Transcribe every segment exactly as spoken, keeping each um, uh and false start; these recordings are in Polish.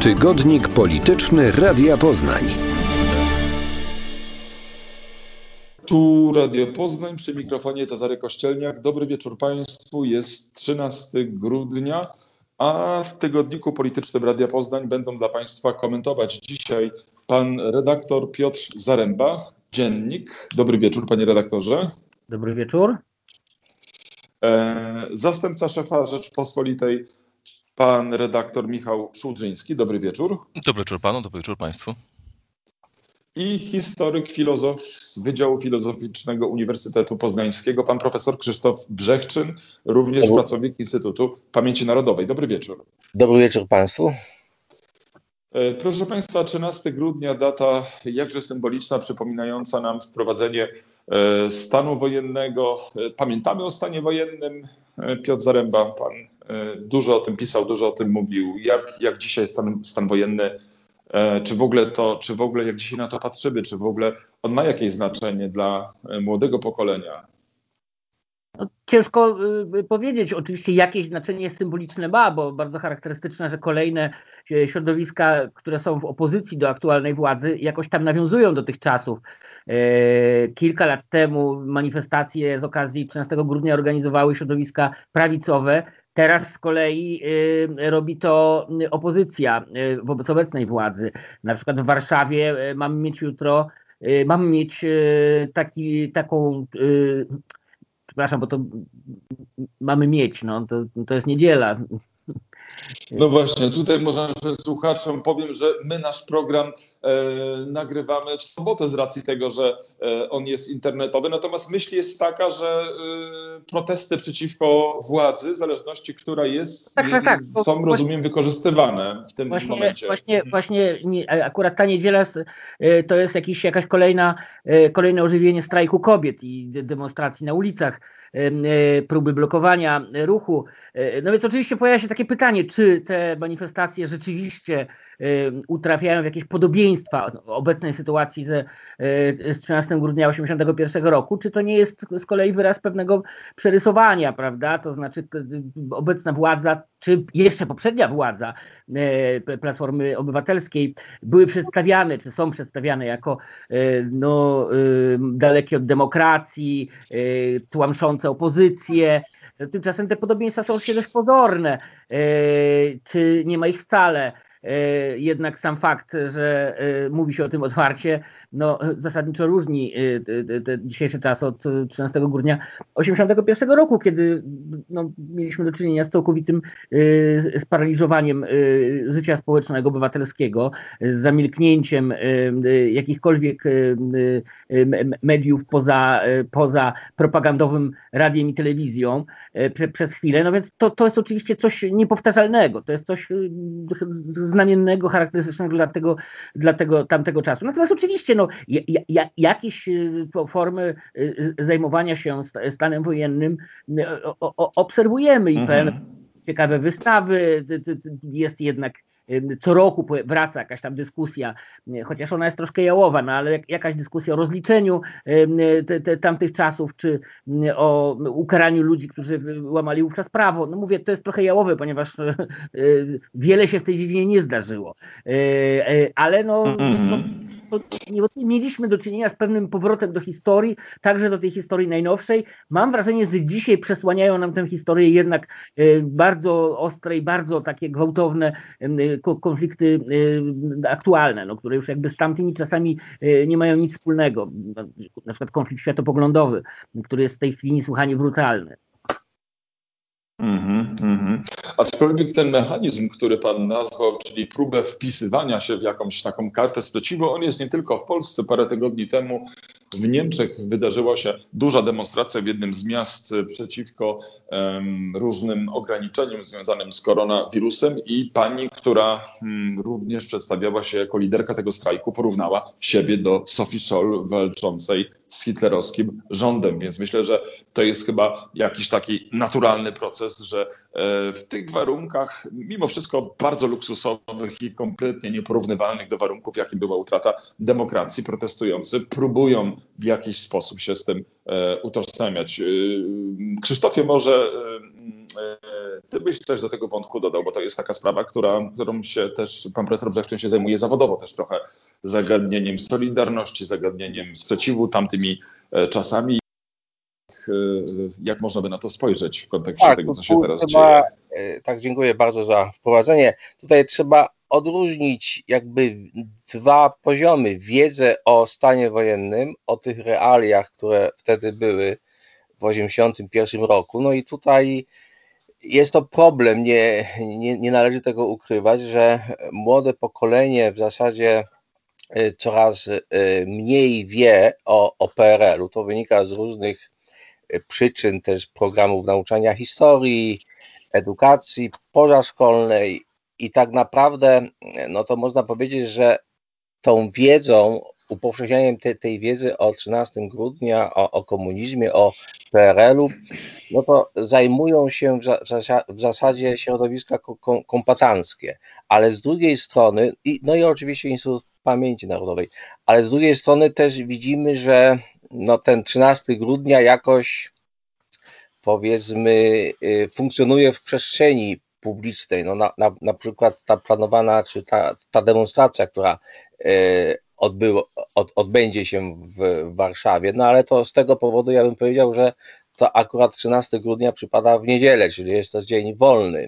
Tygodnik Polityczny Radia Poznań. Tu Radio Poznań, przy mikrofonie Cezary Kościelniak. Dobry wieczór Państwu. Jest trzynastego grudnia, a w Tygodniku Politycznym Radia Poznań będą dla Państwa komentować dzisiaj pan redaktor Piotr Zaręba, Dziennik. Dobry wieczór, panie redaktorze. Dobry wieczór. E, zastępca szefa Rzeczpospolitej, pan redaktor Michał Szułdrzyński. Dobry wieczór. Dobry wieczór panu, dobry wieczór państwu. I historyk, filozof z Wydziału Filozoficznego Uniwersytetu Poznańskiego, pan profesor Krzysztof Brzechczyn, również Dobry. pracownik Instytutu Pamięci Narodowej. Dobry wieczór. Dobry wieczór państwu. Proszę państwa, trzynastego grudnia, data jakże symboliczna, przypominająca nam wprowadzenie stanu wojennego. Pamiętamy o stanie wojennym. Piotr Zaręba, pan dużo o tym pisał, dużo o tym mówił. Jak, jak dzisiaj stan, stan wojenny, czy w ogóle to, czy w ogóle jak dzisiaj na to patrzymy, czy w ogóle on ma jakieś znaczenie dla młodego pokolenia? No, ciężko y, powiedzieć. Oczywiście jakieś znaczenie symboliczne ma, bo bardzo charakterystyczne, że kolejne środowiska, które są w opozycji do aktualnej władzy, jakoś tam nawiązują do tych czasów. Y, kilka lat temu manifestacje z okazji trzynastego grudnia organizowały środowiska prawicowe. Teraz z kolei y, robi to opozycja y, wobec obecnej władzy. Na przykład w Warszawie y, mamy mieć jutro, y, mamy mieć y, taki, taką... Y, Przepraszam, bo to mamy mieć, no to, to jest niedziela. No właśnie, tutaj może słuchaczom powiem, że my nasz program e, nagrywamy w sobotę z racji tego, że e, on jest internetowy, natomiast myśl jest taka, że e, protesty przeciwko władzy, w zależności która jest, tak, tak, tak. są, Bo, rozumiem, wykorzystywane w tym właśnie, momencie. Właśnie, właśnie akurat ta niedziela to jest jakiś, jakaś kolejna, kolejne ożywienie strajku kobiet i demonstracji na ulicach, próby blokowania ruchu. No więc oczywiście pojawia się takie pytanie, czy te manifestacje rzeczywiście utrafiają w jakieś podobieństwa obecnej sytuacji ze, z trzynastego grudnia osiemdziesiątego pierwszego roku, czy to nie jest z kolei wyraz pewnego przerysowania, prawda? To znaczy obecna władza, czy jeszcze poprzednia władza Platformy Obywatelskiej były przedstawiane, czy są przedstawiane jako no, dalekie od demokracji, tłamszące opozycję. Tymczasem te podobieństwa są się dość pozorne, czy nie ma ich wcale. Jednak sam fakt, że mówi się o tym otwarcie, no zasadniczo różni te, te dzisiejszy czas od trzynastego grudnia osiemdziesiątego pierwszego roku, kiedy no, mieliśmy do czynienia z całkowitym sparaliżowaniem życia społecznego, obywatelskiego, z zamilknięciem jakichkolwiek mediów poza, poza propagandowym radiem i telewizją przez chwilę. No więc to, to jest oczywiście coś niepowtarzalnego, to jest coś znamiennego, charakterystycznego dla tego, dla tego tamtego czasu. Natomiast oczywiście no, ja, ja, jakieś formy zajmowania się stanem wojennym o, o, obserwujemy i pewne mhm. ciekawe wystawy, jest jednak co roku wraca jakaś tam dyskusja, chociaż ona jest troszkę jałowa, no ale jakaś dyskusja o rozliczeniu te, te, tamtych czasów, czy o ukaraniu ludzi, którzy łamali wówczas prawo. No mówię, to jest trochę jałowe, ponieważ wiele się w tej dziedzinie nie zdarzyło. Ale no, no mieliśmy do czynienia z pewnym powrotem do historii, także do tej historii najnowszej. Mam wrażenie, że dzisiaj przesłaniają nam tę historię jednak bardzo ostre i bardzo takie gwałtowne konflikty aktualne, no, które już jakby z tamtymi czasami nie mają nic wspólnego. Na przykład konflikt światopoglądowy, który jest w tej chwili niesłychanie brutalny. Mm-hmm, mm-hmm. Aczkolwiek ten mechanizm, który pan nazwał, czyli próbę wpisywania się w jakąś taką kartę sprzeciwu, on jest nie tylko w Polsce. Parę tygodni temu w Niemczech wydarzyła się duża demonstracja w jednym z miast przeciwko um, różnym ograniczeniom związanym z koronawirusem i pani, która um, również przedstawiała się jako liderka tego strajku, porównała siebie do Sophie Scholl walczącej z hitlerowskim rządem, więc myślę, że to jest chyba jakiś taki naturalny proces, że w tych warunkach, mimo wszystko bardzo luksusowych i kompletnie nieporównywalnych do warunków, jakim była utrata demokracji, protestujący próbują w jakiś sposób się z tym utożsamiać. Krzysztofie, może gdybyś coś do tego wątku dodał, bo to jest taka sprawa, która, którą się też pan profesor Brzechczyn się zajmuje zawodowo też trochę, zagadnieniem solidarności, zagadnieniem sprzeciwu tamtymi czasami. Jak można by na to spojrzeć w kontekście tak, tego, co się teraz trzeba, dzieje? Tak, dziękuję bardzo za wprowadzenie. Tutaj trzeba odróżnić jakby dwa poziomy. Wiedzę o stanie wojennym, o tych realiach, które wtedy były w osiemdziesiątym pierwszym roku. No i tutaj jest to problem, nie, nie, nie należy tego ukrywać, że młode pokolenie w zasadzie coraz mniej wie o, o P R L-u. To wynika z różnych przyczyn, też programów nauczania historii, edukacji pozaszkolnej i tak naprawdę no to można powiedzieć, że tą wiedzą, upowszechnianiem te, tej wiedzy o trzynastego grudnia, o, o komunizmie, o P R L-u, no to zajmują się w, za, w zasadzie środowiska kom, kompatanckie, ale z drugiej strony, i, no i oczywiście Instytut Pamięci Narodowej, ale z drugiej strony też widzimy, że no ten trzynastego grudnia jakoś, powiedzmy, funkcjonuje w przestrzeni publicznej. No na, na, na przykład ta planowana, czy ta, ta demonstracja, która odbyło, od, odbędzie się w Warszawie, no ale to z tego powodu ja bym powiedział, że to akurat trzynastego grudnia przypada w niedzielę, czyli jest to dzień wolny.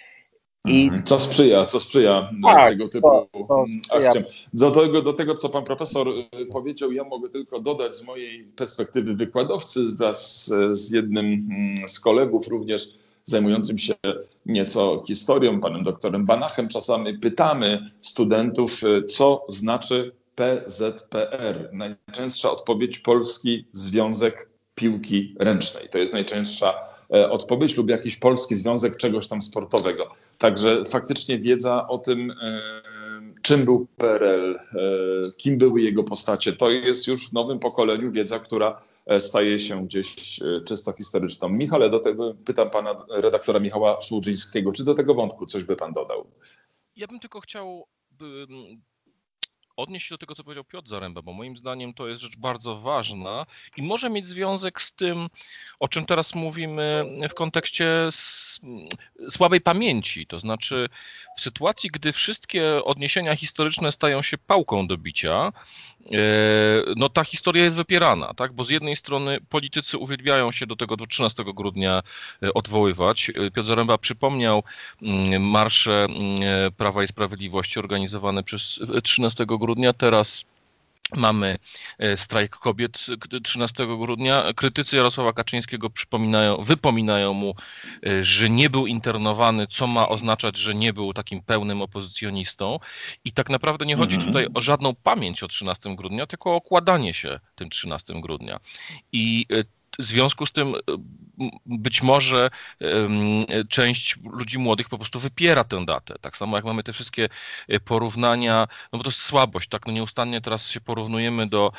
I co sprzyja, co sprzyja tak, tego typu to, to akcjom. Do tego, do tego, co pan profesor powiedział, ja mogę tylko dodać z mojej perspektywy wykładowcy wraz z jednym z kolegów, również zajmującym się nieco historią, panem doktorem Banachem. Czasami pytamy studentów, co znaczy P Z P R. Najczęstsza odpowiedź: Polski Związek Piłki Ręcznej. To jest najczęstsza odpowiedź, lub jakiś polski związek czegoś tam sportowego. Także faktycznie wiedza o tym, czym był P R L, kim były jego postacie, to jest już w nowym pokoleniu wiedza, która staje się gdzieś czysto historyczną. Michale, do tego pytam pana redaktora Michała Szłużyńskiego, czy do tego wątku coś by pan dodał? Ja bym tylko chciał odnieść się do tego, co powiedział Piotr Zaręba, bo moim zdaniem to jest rzecz bardzo ważna i może mieć związek z tym, o czym teraz mówimy w kontekście słabej pamięci. To znaczy w sytuacji, gdy wszystkie odniesienia historyczne stają się pałką do bicia, no ta historia jest wypierana, tak? Bo z jednej strony politycy uwielbiają się do tego do trzynastego grudnia odwoływać. Piotr Zaręba przypomniał marsze Prawa i Sprawiedliwości organizowane przez trzynastego grudnia. Teraz mamy strajk kobiet trzynastego grudnia. Krytycy Jarosława Kaczyńskiego przypominają, wypominają mu, że nie był internowany, co ma oznaczać, że nie był takim pełnym opozycjonistą. I tak naprawdę nie chodzi tutaj o żadną pamięć o trzynastego grudnia, tylko o okładanie się tym trzynastego grudnia. I w związku z tym być może część ludzi młodych po prostu wypiera tę datę. Tak samo jak mamy te wszystkie porównania, no bo to jest słabość, tak? No nieustannie teraz się porównujemy do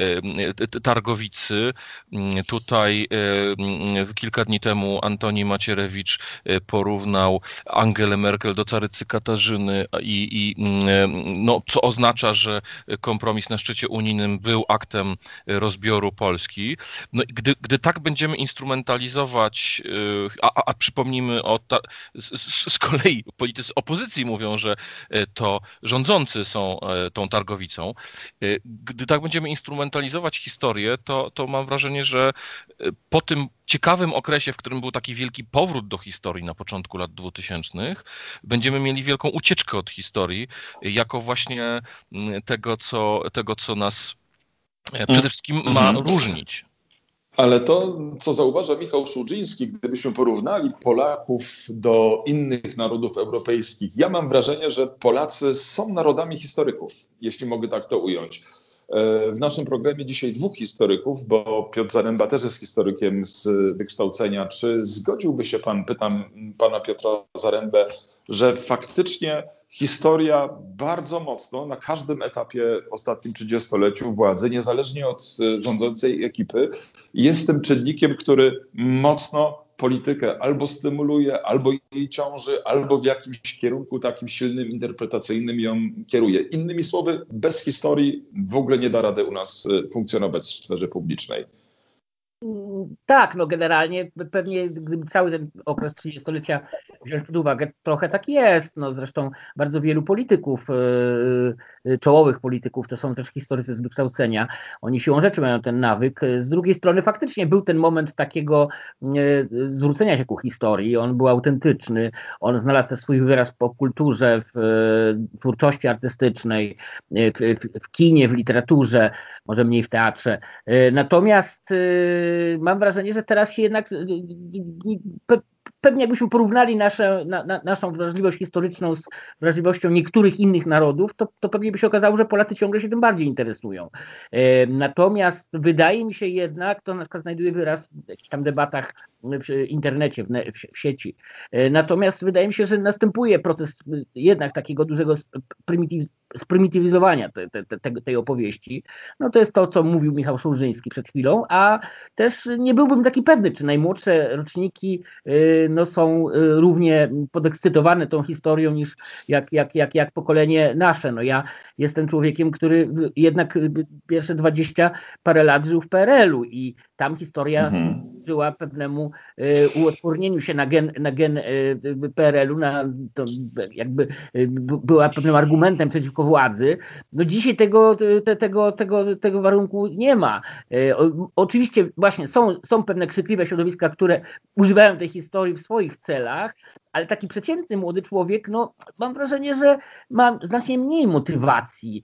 Targowicy. Tutaj kilka dni temu Antoni Macierewicz porównał Angelę Merkel do carycy Katarzyny i, i no, co oznacza, że kompromis na szczycie unijnym był aktem rozbioru Polski. No i gdy Gdy tak będziemy instrumentalizować, a, a, a przypomnijmy, o ta, z, z kolei politycy opozycji mówią, że to rządzący są tą targowicą. Gdy tak będziemy instrumentalizować historię, to, to mam wrażenie, że po tym ciekawym okresie, w którym był taki wielki powrót do historii na początku lat dwutysięcznych, będziemy mieli wielką ucieczkę od historii, jako właśnie tego, co, tego, co nas przede wszystkim ma różnić. Ale to, co zauważa Michał Szłużyński, gdybyśmy porównali Polaków do innych narodów europejskich, ja mam wrażenie, że Polacy są narodami historyków, jeśli mogę tak to ująć. W naszym programie dzisiaj dwóch historyków, bo Piotr Zaręba też jest historykiem z wykształcenia. Czy zgodziłby się pan, pytam pana Piotra Zarębę, że faktycznie historia bardzo mocno na każdym etapie w ostatnim trzydziestoleciu władzy, niezależnie od rządzącej ekipy, jest tym czynnikiem, który mocno politykę albo stymuluje, albo jej ciąży, albo w jakimś kierunku takim silnym, interpretacyjnym ją kieruje. Innymi słowy, bez historii w ogóle nie da rady u nas funkcjonować w sferze publicznej. Tak, no generalnie pewnie gdyby cały ten okres trzydziestolecia wziąć pod uwagę, trochę tak jest. No, zresztą bardzo wielu polityków, yy, czołowych polityków, to są też historycy z wykształcenia, oni siłą rzeczy mają ten nawyk. Z drugiej strony faktycznie był ten moment takiego yy, zwrócenia się ku historii, on był autentyczny, on znalazł też swój wyraz w popkulturze, w yy, twórczości artystycznej, yy, w, w, w kinie, w literaturze, może mniej w teatrze. Yy, natomiast yy, mam wrażenie, że teraz się jednak yy, pe, pewnie jakbyśmy porównali nasze, na, na, naszą wrażliwość historyczną z wrażliwością niektórych innych narodów, to, to pewnie by się okazało, że Polacy ciągle się tym bardziej interesują. E, natomiast wydaje mi się jednak, to na przykład znajduje wyraz w jakichś tam debatach w internecie, w, w, w sieci. E, natomiast wydaje mi się, że następuje proces jednak takiego dużego sprymityw, sprymitywizowania te, te, te, tej opowieści. No to jest to, co mówił Michał Szulżyński przed chwilą, a też nie byłbym taki pewny, czy najmłodsze roczniki no, są równie podekscytowane tą historią niż jak, jak, jak, jak pokolenie nasze. No ja jestem człowiekiem, który jednak pierwsze dwadzieścia parę lat żył w P R L u i tam historia mhm. służyła pewnemu y, uodpornieniu się na gen, na gen y, P R L u, na, to jakby y, była pewnym argumentem przeciwko władzy. No dzisiaj tego, te, tego, tego, tego warunku nie ma. Y, o, oczywiście właśnie są, są pewne krzykliwe środowiska, które używają tej historii w swoich celach, ale taki przeciętny młody człowiek, no mam wrażenie, że ma znacznie mniej motywacji.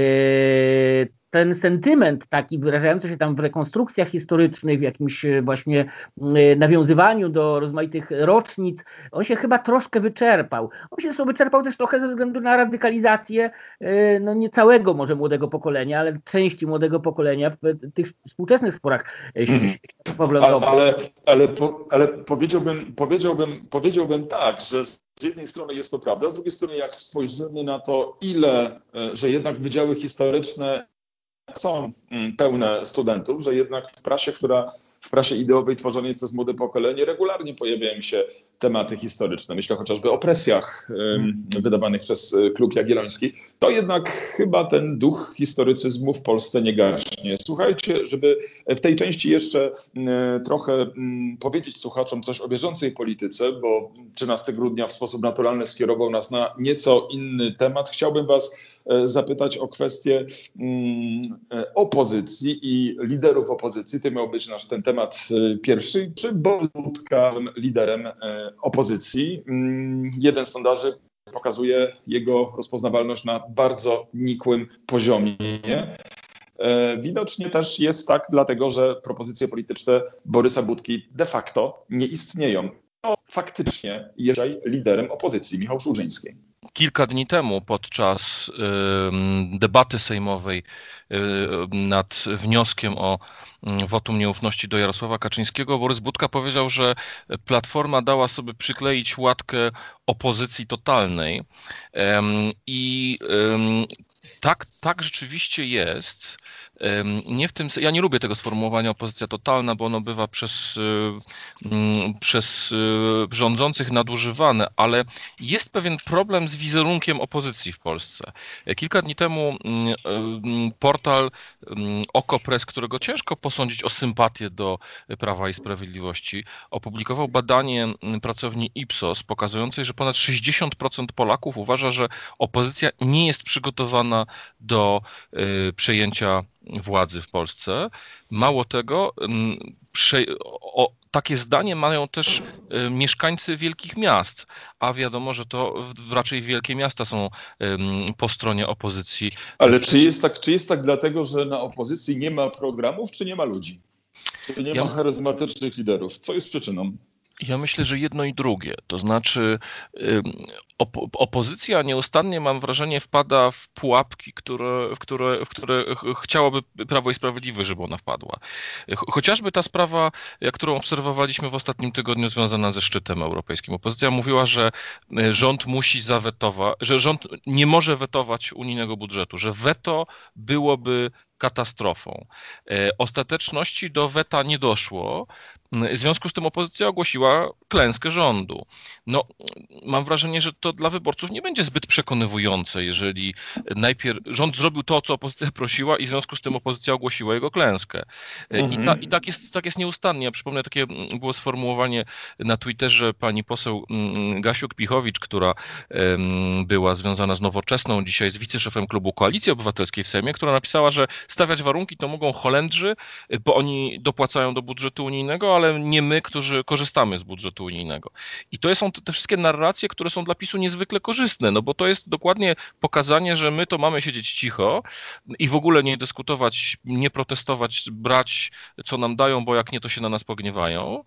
Yy, ten sentyment taki wyrażający się tam w rekonstrukcjach historycznych, w jakimś właśnie nawiązywaniu do rozmaitych rocznic, on się chyba troszkę wyczerpał. On się zresztą wyczerpał też trochę ze względu na radykalizację no nie całego może młodego pokolenia, ale części młodego pokolenia w tych współczesnych sporach światopoglądowych. Ale, ale, po, ale powiedziałbym, powiedziałbym, powiedziałbym tak, że z jednej strony jest to prawda, z drugiej strony jak spojrzymy na to, ile, że jednak wydziały historyczne są pełne studentów, że jednak w prasie, która w prasie ideowej tworzonej przez młode pokolenie regularnie pojawiają się tematy historyczne. Myślę chociażby o presjach um, wydawanych przez Klub Jagielloński. To jednak chyba ten duch historycyzmu w Polsce nie gaśnie. Słuchajcie, żeby w tej części jeszcze um, trochę um, powiedzieć słuchaczom coś o bieżącej polityce, bo trzynastego grudnia w sposób naturalny skierował nas na nieco inny temat. Chciałbym was zapytać o kwestię um, opozycji i liderów opozycji. To miał być nasz ten temat pierwszy. Czy Borys Budka liderem opozycji? Um, jeden z sondaży pokazuje jego rozpoznawalność na bardzo nikłym poziomie. E, widocznie też jest tak, dlatego że propozycje polityczne Borysa Budki de facto nie istnieją. To faktycznie jest liderem opozycji, Michał Szulżyński. Kilka dni temu podczas y, debaty sejmowej y, nad wnioskiem o y, wotum nieufności do Jarosława Kaczyńskiego Borys Budka powiedział, że Platforma dała sobie przykleić łatkę opozycji totalnej y, i y, tak, tak rzeczywiście jest. Nie w tym, ja nie lubię tego sformułowania opozycja totalna, bo ono bywa przez, przez rządzących nadużywane, ale jest pewien problem z wizerunkiem opozycji w Polsce. Kilka dni temu portal Okopres, którego ciężko posądzić o sympatię do Prawa i Sprawiedliwości, opublikował badanie pracowni Ipsos pokazujące, że ponad sześćdziesiąt procent Polaków uważa, że opozycja nie jest przygotowana do przejęcia władzy w Polsce. Mało tego, prze, o, takie zdanie mają też y, mieszkańcy wielkich miast, a wiadomo, że to w, raczej wielkie miasta są y, po stronie opozycji. Ale czy jest, tak, czy jest tak dlatego, że na opozycji nie ma programów, czy nie ma ludzi? Czy nie ja... ma charyzmatycznych liderów? Co jest przyczyną? Ja myślę, że jedno i drugie. To znaczy op- opozycja nieustannie, mam wrażenie, wpada w pułapki, które, w, które, w które chciałoby Prawo i Sprawiedliwość, żeby ona wpadła. Chociażby ta sprawa, którą obserwowaliśmy w ostatnim tygodniu związana ze szczytem europejskim. Opozycja mówiła, że rząd musi zawetować, że rząd nie może wetować unijnego budżetu, że weto byłoby katastrofą. Ostateczności do weta nie doszło, w związku z tym opozycja ogłosiła klęskę rządu. No, mam wrażenie, że to dla wyborców nie będzie zbyt przekonywujące, jeżeli najpierw rząd zrobił to, o co opozycja prosiła i w związku z tym opozycja ogłosiła jego klęskę. Mhm. I, ta, i tak, jest, tak jest nieustannie. Ja przypomnę, takie było sformułowanie na Twitterze pani poseł Gasiuk-Pichowicz, która była związana z Nowoczesną, dzisiaj jest wiceszefem klubu Koalicji Obywatelskiej w Sejmie, która napisała, że stawiać warunki to mogą Holendrzy, bo oni dopłacają do budżetu unijnego, ale nie my, którzy korzystamy z budżetu unijnego. I to są te, te wszystkie narracje, które są dla PiSu niezwykle korzystne, no bo to jest dokładnie pokazanie, że my to mamy siedzieć cicho i w ogóle nie dyskutować, nie protestować, brać co nam dają, bo jak nie, to się na nas pogniewają,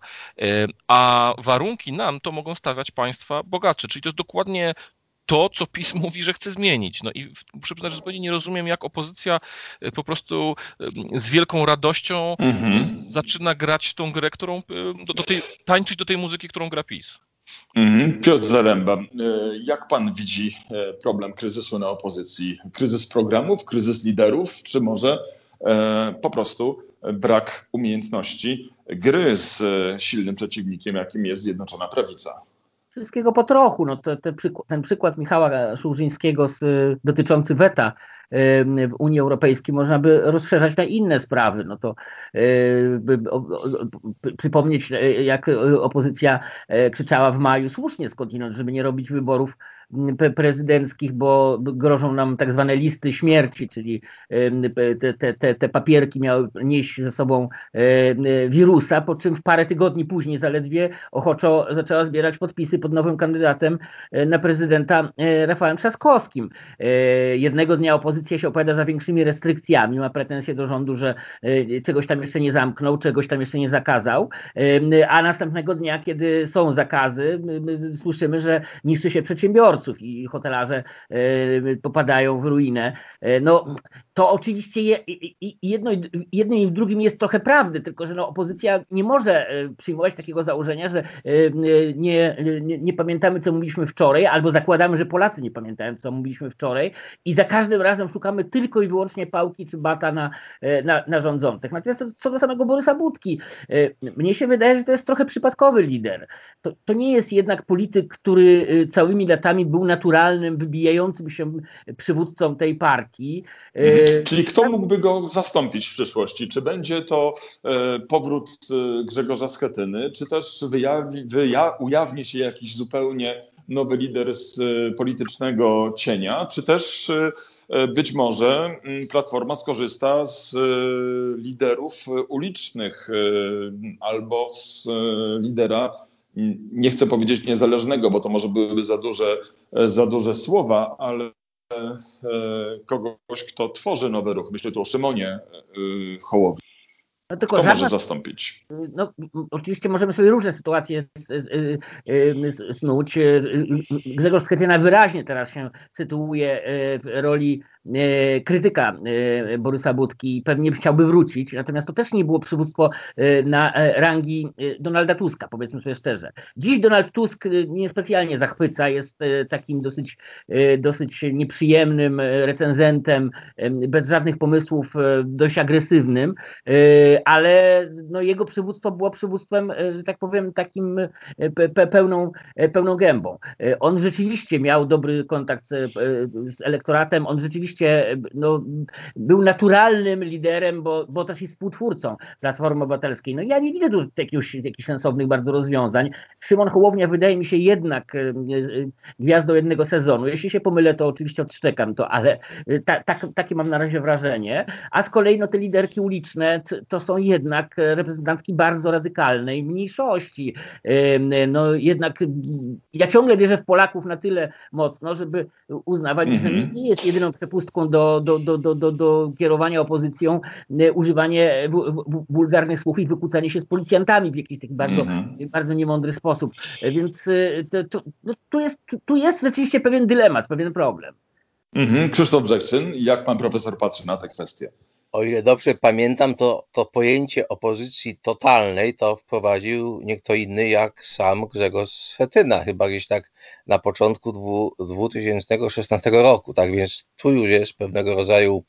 a warunki nam to mogą stawiać państwa bogatsze, czyli to jest dokładnie to, co PiS mówi, że chce zmienić. No i muszę przyznać, że zupełnie nie rozumiem, jak opozycja po prostu z wielką radością mm-hmm. zaczyna grać w tą grę, którą, do, do tej, tańczyć do tej muzyki, którą gra PiS. Mm-hmm. Piotr Zaremba, jak pan widzi problem kryzysu na opozycji? Kryzys programów, kryzys liderów, czy może e, po prostu brak umiejętności gry z silnym przeciwnikiem, jakim jest Zjednoczona Prawica? Wszystkiego po trochu. No to, to przykład, ten przykład Michała Szurzyńskiego z, dotyczący weta w Unii Europejskiej można by rozszerzać na inne sprawy. No to by, o, o, przypomnieć, jak opozycja krzyczała w maju, słusznie skądinąd, żeby nie robić wyborów prezydenckich, bo grożą nam tak zwane listy śmierci, czyli te, te, te, te papierki miały nieść ze sobą wirusa, po czym w parę tygodni później zaledwie ochoczo zaczęła zbierać podpisy pod nowym kandydatem na prezydenta Rafałem Trzaskowskim. Jednego dnia opozycja się opowiada za większymi restrykcjami, ma pretensje do rządu, że czegoś tam jeszcze nie zamknął, czegoś tam jeszcze nie zakazał, a następnego dnia, kiedy są zakazy, słyszymy, że niszczy się przedsiębiorców i hotelarze popadają w ruinę. No to oczywiście je, i jedno, jednym i w drugim jest trochę prawdy, tylko że no, opozycja nie może przyjmować takiego założenia, że nie, nie, nie pamiętamy, co mówiliśmy wczoraj, albo zakładamy, że Polacy nie pamiętają, co mówiliśmy wczoraj i za każdym razem szukamy tylko i wyłącznie pałki czy bata na, na, na rządzących. Natomiast co do samego Borysa Budki, mnie się wydaje, że to jest trochę przypadkowy lider. To, to nie jest jednak polityk, który całymi latami był naturalnym, wybijającym się przywódcą tej partii. Mhm. Czyli kto mógłby go zastąpić w przyszłości? Czy będzie to powrót Grzegorza Schetyny, czy też wyjawi, wyja, ujawni się jakiś zupełnie nowy lider z politycznego cienia, czy też być może Platforma skorzysta z liderów ulicznych albo z lidera, nie chcę powiedzieć niezależnego, bo to może byłyby za duże, za duże słowa, ale kogoś, kto tworzy nowy ruch. Myślę tu o Szymonie Hołowni. No tylko Kto żadna, może zastąpić? No, oczywiście możemy sobie różne sytuacje snuć. Grzegorz Schetyna wyraźnie teraz się sytuuje w roli krytyka Borysa Budki i pewnie chciałby wrócić, natomiast to też nie było przywództwo na rangi Donalda Tuska, powiedzmy sobie szczerze. Dziś Donald Tusk niespecjalnie zachwyca, jest takim dosyć, dosyć nieprzyjemnym recenzentem, bez żadnych pomysłów, dość agresywnym, ale no jego przywództwo było przywództwem, że tak powiem, takim pe pełną, pełną gębą. On rzeczywiście miał dobry kontakt z, z elektoratem, on rzeczywiście no, był naturalnym liderem, bo, bo też jest współtwórcą Platformy Obywatelskiej. No ja nie widzę tu jakichś, jakichś sensownych bardzo rozwiązań. Szymon Hołownia wydaje mi się jednak gwiazdą jednego sezonu. Jeśli się pomylę, to oczywiście odszczekam to, ale ta, ta, takie mam na razie wrażenie. A z kolei no, te liderki uliczne to są jednak reprezentantki bardzo radykalnej mniejszości. No jednak ja ciągle wierzę w Polaków na tyle mocno, żeby uznawać, mm-hmm. że nie jest jedyną przepustką do, do, do, do, do, do kierowania opozycją używanie wulgarnych słów i wykłócanie się z policjantami w jakiś taki bardzo, mm-hmm. bardzo niemądry sposób. Więc to, to, no, tu, jest, tu jest rzeczywiście pewien dylemat, pewien problem. Mm-hmm. Krzysztof Brzechczyn, jak pan profesor patrzy na tę kwestię? O ile dobrze pamiętam, to, to pojęcie opozycji totalnej to wprowadził nie kto inny jak sam Grzegorz Schetyna, chyba gdzieś tak na początku dwu tysiące szesnastego roku. Tak więc tu już jest pewnego rodzaju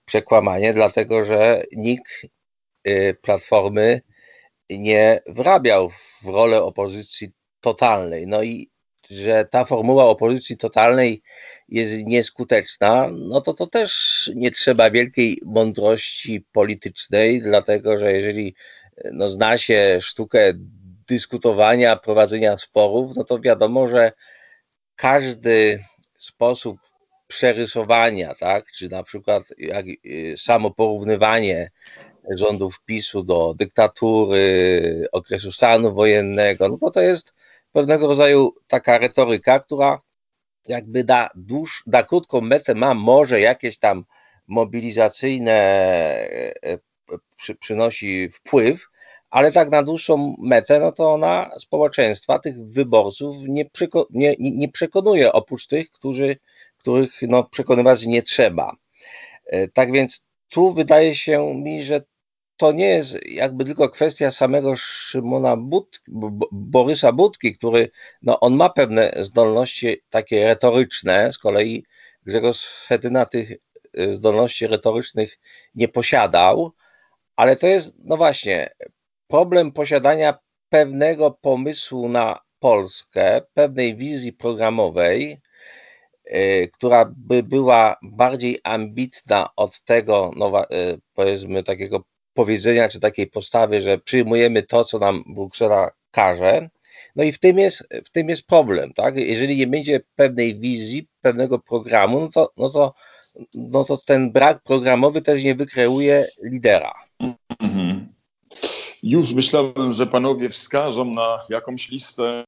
przekłamanie, dlatego że nikt Platformy nie wrabiał w rolę opozycji totalnej. No i że ta formuła opozycji totalnej jest nieskuteczna, no to to też nie trzeba wielkiej mądrości politycznej, dlatego że jeżeli no, zna się sztukę dyskutowania, prowadzenia sporów, no to wiadomo, że każdy sposób przerysowania, tak, czy na przykład jak samo porównywanie rządów PiSu do dyktatury, okresu stanu wojennego, no to to jest pewnego rodzaju taka retoryka, która jakby da, dłuż, da krótką metę, ma może jakieś tam mobilizacyjne przy, przynosi wpływ, ale tak na dłuższą metę, no to ona społeczeństwa, tych wyborców nie, przeko, nie, nie przekonuje, oprócz tych, którzy, których no, przekonywać nie trzeba. Tak więc tu wydaje się mi, że to nie jest jakby tylko kwestia samego Szymona Budki, Borysa Budki, który no, on ma pewne zdolności takie retoryczne, z kolei Grzegorz Schetyna tych zdolności retorycznych nie posiadał, ale to jest, no właśnie, problem posiadania pewnego pomysłu na Polskę, pewnej wizji programowej, yy, która by była bardziej ambitna od tego, no, yy, powiedzmy, takiego powiedzenia czy takiej postawy, że przyjmujemy to, co nam Bruksela każe. No i w tym jest, w tym jest problem, tak? Jeżeli nie będzie pewnej wizji, pewnego programu, no to, no to, no to ten brak programowy też nie wykreuje lidera. Mm-hmm. Już myślałem, że panowie wskażą na jakąś listę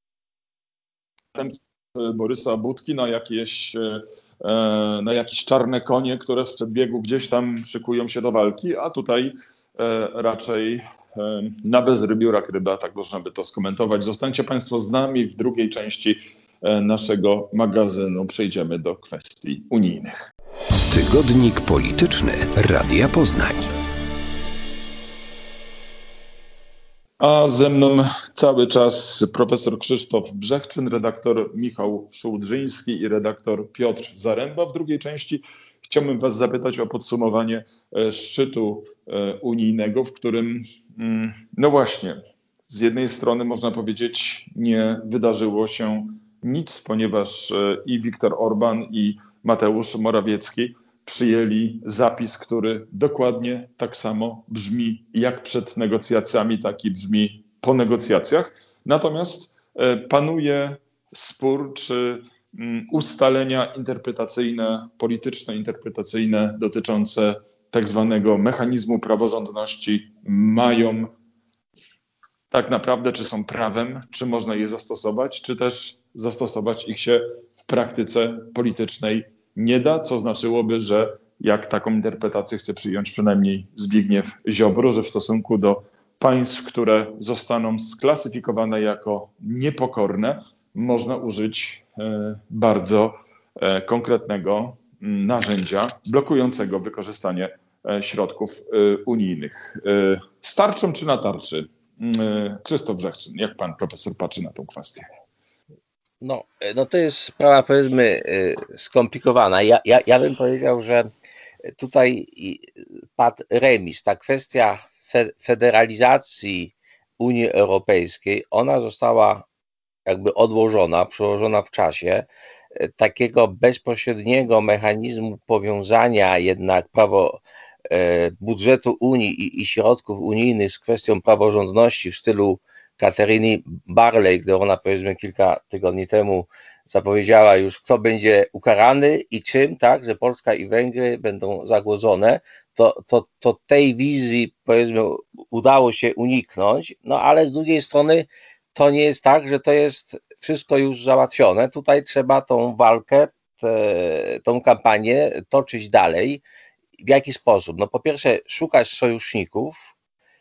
Borysa Budki, na jakieś, na jakieś czarne konie, które w przedbiegu gdzieś tam szykują się do walki, a tutaj raczej na bezrybiu rak ryba, tak można by to skomentować. Zostańcie państwo z nami. W drugiej części naszego magazynu przejdziemy do kwestii unijnych. Tygodnik polityczny Radia Poznań. A ze mną cały czas profesor Krzysztof Brzechczyn, redaktor Michał Szułdrzyński i redaktor Piotr Zaręba. W drugiej części chciałbym was zapytać o podsumowanie szczytu unijnego, w którym, no właśnie, z jednej strony można powiedzieć, nie wydarzyło się nic, ponieważ i Viktor Orban, i Mateusz Morawiecki przyjęli zapis, który dokładnie tak samo brzmi jak przed negocjacjami, tak i brzmi po negocjacjach. Natomiast panuje spór, czy ustalenia interpretacyjne, polityczne, interpretacyjne dotyczące tak zwanego mechanizmu praworządności mają tak naprawdę, czy są prawem, czy można je zastosować, czy też zastosować ich się w praktyce politycznej nie da, co znaczyłoby, że jak taką interpretację chce przyjąć przynajmniej Zbigniew Ziobro, że w stosunku do państw, które zostaną sklasyfikowane jako niepokorne, można użyć bardzo konkretnego narzędzia blokującego wykorzystanie środków unijnych. Z tarczą czy na tarczy? Krzysztof Brzechczyn, jak pan profesor patrzy na tą kwestię? No, no to jest sprawa, powiedzmy, skomplikowana. Ja, ja, ja bym powiedział, że tutaj padł remis. Ta kwestia fe, federalizacji Unii Europejskiej, ona została jakby odłożona, przełożona w czasie. Takiego bezpośredniego mechanizmu powiązania jednak prawo budżetu Unii i, i środków unijnych z kwestią praworządności w stylu Kateryny Barley, gdy ona, powiedzmy, kilka tygodni temu zapowiedziała już, kto będzie ukarany i czym, tak, że Polska i Węgry będą zagłodzone, to, to, to tej wizji, powiedzmy, udało się uniknąć, no ale z drugiej strony to nie jest tak, że to jest wszystko już załatwione. Tutaj trzeba tą walkę, te, tą kampanię toczyć dalej. W jaki sposób? No po pierwsze szukać sojuszników.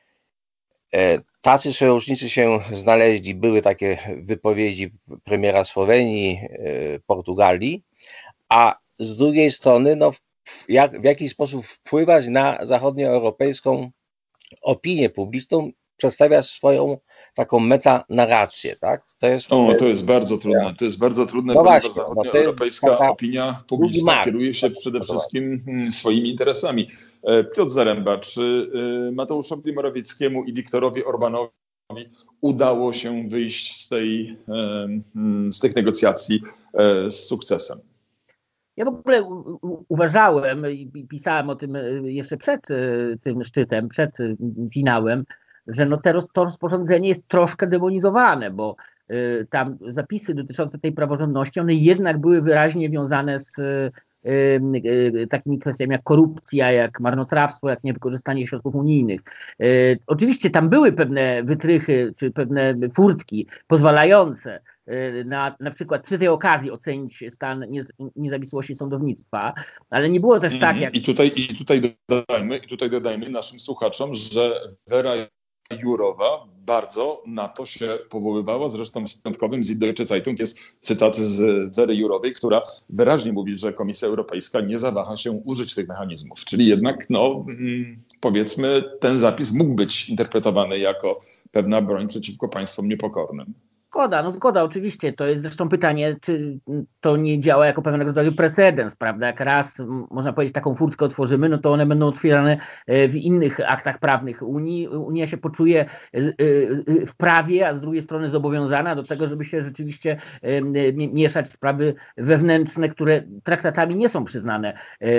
Tacy sojusznicy się znaleźli, były takie wypowiedzi premiera Słowenii, Portugalii, a z drugiej strony no, jak, w jaki sposób wpływać na zachodnioeuropejską opinię publiczną przedstawiasz swoją taką metanarrację, tak? To jest, o, to jest bardzo trudne. To jest bardzo trudne, no ponieważ właśnie, zachodnioeuropejska no opinia publiczna kieruje się przede wszystkim swoimi interesami. Piotr Zaremba, czy Mateuszowi Morawieckiemu i Viktorowi Orbánowi udało się wyjść z, tej, z tych negocjacji z sukcesem? Ja w ogóle u- uważałem i pisałem o tym jeszcze przed tym szczytem, przed finałem, że no te, to rozporządzenie jest troszkę demonizowane, bo y, tam zapisy dotyczące tej praworządności, one jednak były wyraźnie wiązane z y, y, takimi kwestiami jak korupcja, jak marnotrawstwo, jak niewykorzystanie środków unijnych. Y, oczywiście tam były pewne wytrychy, czy pewne furtki pozwalające na, na przykład przy tej okazji ocenić stan niez, niezawisłości sądownictwa, ale nie było też mm, tak jak... I tutaj, i tutaj dodajmy, i tutaj dodajmy naszym słuchaczom, że Vera Jourowa bardzo na to się powoływała, zresztą w piątkowym Süddeutsche Zeitung jest cytat z Wery Jourowej, która wyraźnie mówi, że Komisja Europejska nie zawaha się użyć tych mechanizmów, czyli jednak, no powiedzmy, ten zapis mógł być interpretowany jako pewna broń przeciwko państwom niepokornym. Zgoda, no zgoda, oczywiście. To jest zresztą pytanie, czy to nie działa jako pewnego rodzaju precedens, prawda? Jak raz, można powiedzieć, taką furtkę otworzymy, no to one będą otwierane w innych aktach prawnych Unii. Unia się poczuje w prawie, a z drugiej strony zobowiązana do tego, żeby się rzeczywiście mieszać w sprawy wewnętrzne, które traktatami nie są przyznane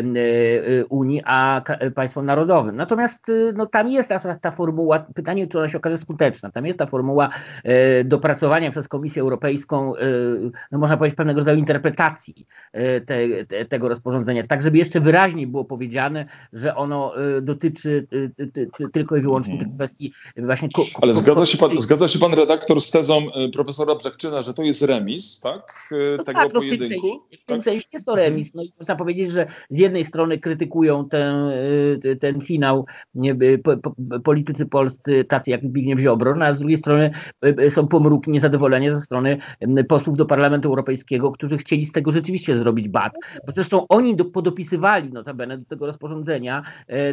Unii, a państwom narodowym. Natomiast no, tam jest ta, ta formuła, pytanie, czy ona się okaże skuteczna, tam jest ta formuła dopracowania przez Komisję Europejską, no można powiedzieć, pewnego rodzaju interpretacji te, te, tego rozporządzenia, tak żeby jeszcze wyraźniej było powiedziane, że ono dotyczy tylko i wyłącznie tych kwestii właśnie... Ko- Ale zgadza się, pan, zgadza się pan redaktor z tezą profesora Brzechczyna, że to jest remis, tak? No tego tak, no pojedynku? W tym, sensie, w tym tak? sensie jest to remis. No i można powiedzieć, że z jednej strony krytykują ten, ten finał nie, po, po, politycy polscy, tacy jak Zbigniew Ziobro, no a z drugiej strony są pomruki, niezadowolenie ze strony posłów do Parlamentu Europejskiego, którzy chcieli z tego rzeczywiście zrobić bat. Bo zresztą oni do, podopisywali notabene do tego rozporządzenia,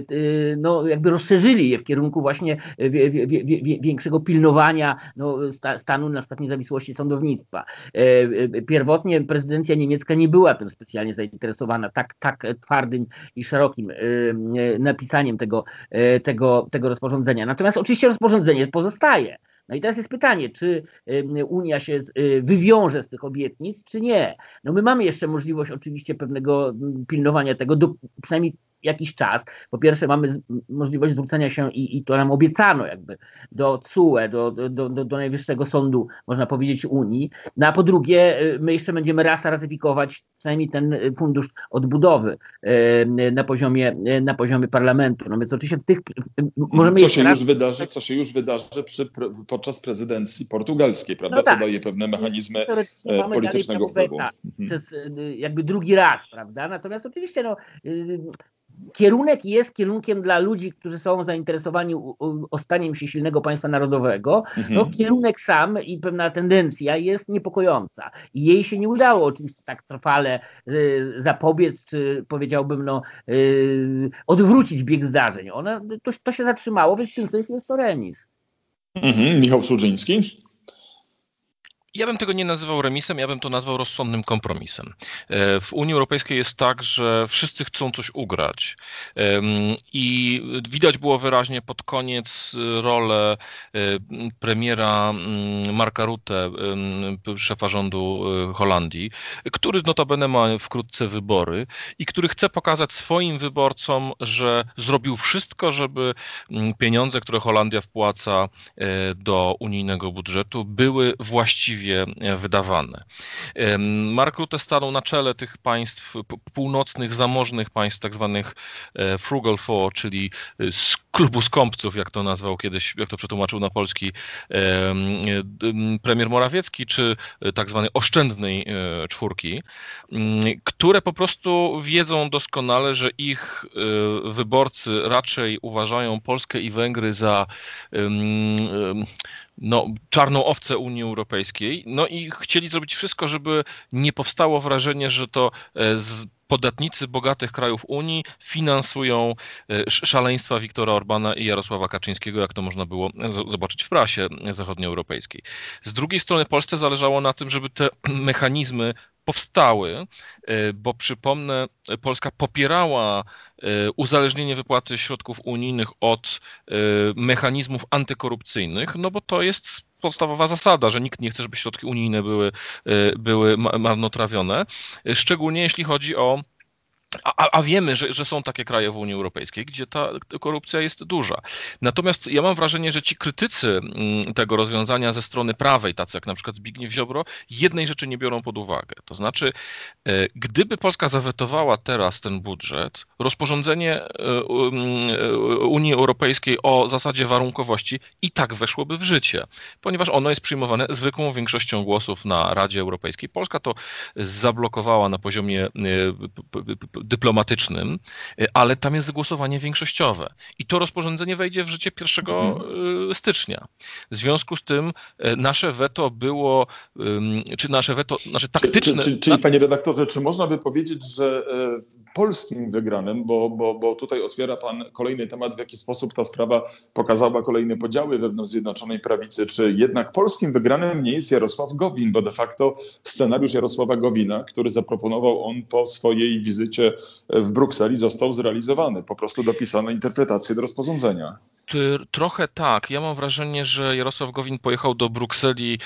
no jakby rozszerzyli je w kierunku właśnie wie, wie, wie, większego pilnowania no, stanu na przykład niezawisłości sądownictwa. Pierwotnie prezydencja niemiecka nie była tym specjalnie zainteresowana tak, tak twardym i szerokim napisaniem tego, tego, tego rozporządzenia. Natomiast oczywiście rozporządzenie pozostaje. No i teraz jest pytanie, czy Unia się wywiąże z tych obietnic, czy nie. No my mamy jeszcze możliwość oczywiście pewnego pilnowania tego, do, przynajmniej jakiś czas. Po pierwsze mamy z, możliwość zwrócenia się i, i to nam obiecano jakby do C U E, do, do, do, do Najwyższego Sądu, można powiedzieć, Unii. No a po drugie my jeszcze będziemy raz ratyfikować przynajmniej ten fundusz odbudowy e, na poziomie, na poziomie parlamentu. No więc oczywiście tych możemy co się raz... już wydarzy, co się już wydarzy przy, podczas prezydencji portugalskiej, prawda? No tak. Co daje pewne mechanizmy politycznego wpływu. Przez jakby drugi raz, prawda? Natomiast oczywiście no kierunek jest kierunkiem dla ludzi, którzy są zainteresowani ostaniem się silnego państwa narodowego. Mhm. No, kierunek sam i pewna tendencja jest niepokojąca. I jej się nie udało oczywiście tak trwale y, zapobiec, czy powiedziałbym, no, y, odwrócić bieg zdarzeń. Ona, to, to się zatrzymało, więc w tym sensie jest to remis. Mhm. Michał Służyński? Ja bym tego nie nazywał remisem, ja bym to nazwał rozsądnym kompromisem. W Unii Europejskiej jest tak, że wszyscy chcą coś ugrać i widać było wyraźnie pod koniec rolę premiera Marka Rutte, szefa rządu Holandii, który notabene ma wkrótce wybory i który chce pokazać swoim wyborcom, że zrobił wszystko, żeby pieniądze, które Holandia wpłaca do unijnego budżetu, były właściwie wydawane. Mark Rutte stanął na czele tych państw północnych, zamożnych państw, tak zwanych Frugal Four, czyli z klubu skąpców, jak to nazwał kiedyś, jak to przetłumaczył na polski premier Morawiecki, czy tak zwanej oszczędnej czwórki, które po prostu wiedzą doskonale, że ich wyborcy raczej uważają Polskę i Węgry za no, czarną owcę Unii Europejskiej, no i chcieli zrobić wszystko, żeby nie powstało wrażenie, że to z podatnicy bogatych krajów Unii finansują szaleństwa Viktora Orbana i Jarosława Kaczyńskiego, jak to można było zobaczyć w prasie zachodnioeuropejskiej. Z drugiej strony Polsce zależało na tym, żeby te mechanizmy powstały, bo przypomnę, Polska popierała uzależnienie wypłaty środków unijnych od mechanizmów antykorupcyjnych, no bo to jest podstawowa zasada, że nikt nie chce, żeby środki unijne były, były marnotrawione, szczególnie jeśli chodzi o A, a wiemy, że, że są takie kraje w Unii Europejskiej, gdzie ta korupcja jest duża. Natomiast ja mam wrażenie, że ci krytycy tego rozwiązania ze strony prawej, tacy jak na przykład Zbigniew Ziobro, jednej rzeczy nie biorą pod uwagę. To znaczy, gdyby Polska zawetowała teraz ten budżet, rozporządzenie Unii Europejskiej o zasadzie warunkowości i tak weszłoby w życie, ponieważ ono jest przyjmowane zwykłą większością głosów na Radzie Europejskiej. Polska to zablokowała na poziomie dyplomatycznym, ale tam jest głosowanie większościowe i to rozporządzenie wejdzie w życie pierwszego stycznia. W związku z tym nasze weto było, czy nasze weto, nasze taktyczne... Czyli, czyli panie redaktorze, czy można by powiedzieć, że polskim wygranym, bo, bo, bo tutaj otwiera pan kolejny temat, w jaki sposób ta sprawa pokazała kolejne podziały wewnątrz Zjednoczonej Prawicy, czy jednak polskim wygranym nie jest Jarosław Gowin, bo de facto scenariusz Jarosława Gowina, który zaproponował on po swojej wizycie w Brukseli, został zrealizowany. Po prostu dopisano interpretację do rozporządzenia. Trochę tak. Ja mam wrażenie, że Jarosław Gowin pojechał do Brukseli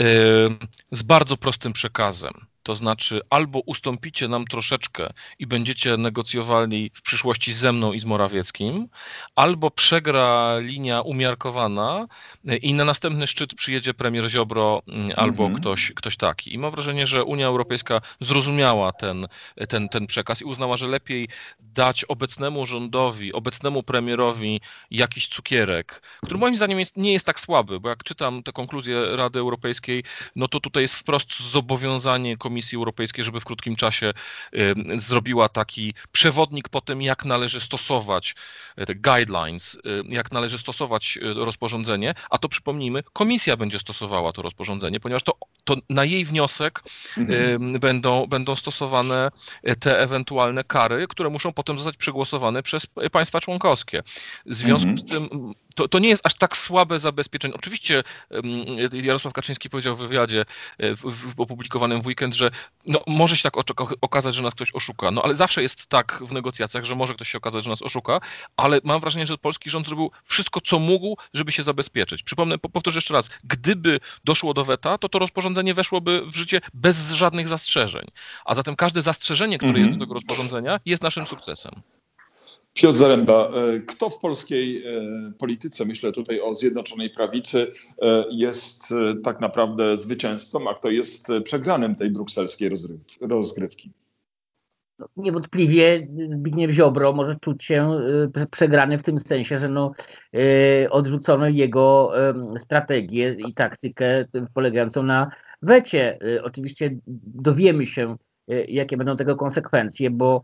z bardzo prostym przekazem. To znaczy albo ustąpicie nam troszeczkę i będziecie negocjowali w przyszłości ze mną i z Morawieckim, albo przegra linia umiarkowana i na następny szczyt przyjedzie premier Ziobro albo mhm. ktoś, ktoś taki. I mam wrażenie, że Unia Europejska zrozumiała ten, ten, ten przekaz i uznała, że lepiej dać obecnemu rządowi, obecnemu premierowi jakiś cukierek, który moim zdaniem jest, nie jest tak słaby, bo jak czytam te konkluzje Rady Europejskiej, no to tutaj jest wprost zobowiązanie Komisji Europejskiej, żeby w krótkim czasie y, zrobiła taki przewodnik po tym, jak należy stosować te guidelines, y, jak należy stosować rozporządzenie, a to przypomnijmy, Komisja będzie stosowała to rozporządzenie, ponieważ to, to na jej wniosek y, mhm. będą, będą stosowane te ewentualne kary, które muszą potem zostać przegłosowane przez państwa członkowskie. W związku mhm. z tym to, to nie jest aż tak słabe zabezpieczenie. Oczywiście y, Jarosław Kaczyński powiedział w wywiadzie w, w, opublikowanym w weekend, że no, może się tak okazać, że nas ktoś oszuka, no ale zawsze jest tak w negocjacjach, że może ktoś się okazać, że nas oszuka, ale mam wrażenie, że polski rząd zrobił wszystko, co mógł, żeby się zabezpieczyć. Przypomnę, powtórzę jeszcze raz, gdyby doszło do weta, to to rozporządzenie weszłoby w życie bez żadnych zastrzeżeń, a zatem każde zastrzeżenie, które mhm. jest do tego rozporządzenia, jest naszym sukcesem. Piotr Zaremba, kto w polskiej polityce, myślę tutaj o Zjednoczonej Prawicy, jest tak naprawdę zwycięzcą, a kto jest przegranym tej brukselskiej rozgrywki? No, niewątpliwie Zbigniew Ziobro może czuć się przegrany w tym sensie, że no, odrzucono jego strategię i taktykę polegającą na wecie. Oczywiście dowiemy się, jakie będą tego konsekwencje, bo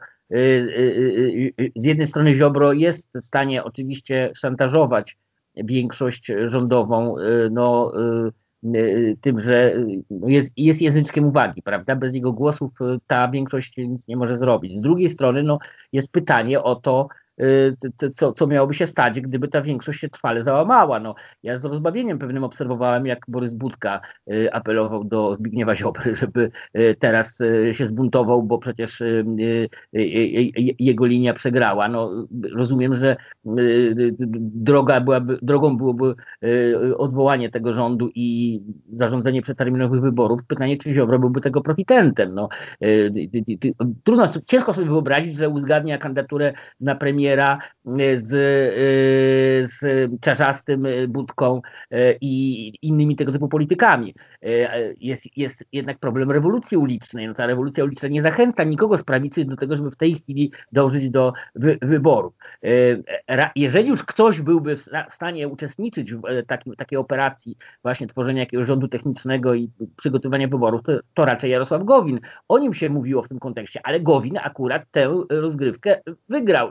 z jednej strony Ziobro jest w stanie oczywiście szantażować większość rządową no, tym, że jest, jest języczkiem uwagi, prawda? Bez jego głosów ta większość nic nie może zrobić. Z drugiej strony no, jest pytanie o to, Co, co miałoby się stać, gdyby ta większość się trwale załamała. No, ja z rozbawieniem pewnym obserwowałem, jak Borys Budka apelował do Zbigniewa Ziobry, żeby teraz się zbuntował, bo przecież jego linia przegrała. No, rozumiem, że droga byłaby, drogą byłoby odwołanie tego rządu i zarządzenie przeterminowych wyborów. Pytanie, czy Ziobro byłby tego profitentem. No, trudno, ciężko sobie wyobrazić, że uzgadnia kandydaturę na premiera z, z Czarzastym, Budką i innymi tego typu politykami. Jest, jest jednak problem rewolucji ulicznej. No, ta rewolucja uliczna nie zachęca nikogo z prawicy do tego, żeby w tej chwili dążyć do wy, wyborów. Jeżeli już ktoś byłby w stanie uczestniczyć w takim, takiej operacji właśnie tworzenia jakiegoś rządu technicznego i przygotowania wyborów, to, to raczej Jarosław Gowin. O nim się mówiło w tym kontekście, ale Gowin akurat tę rozgrywkę wygrał. No,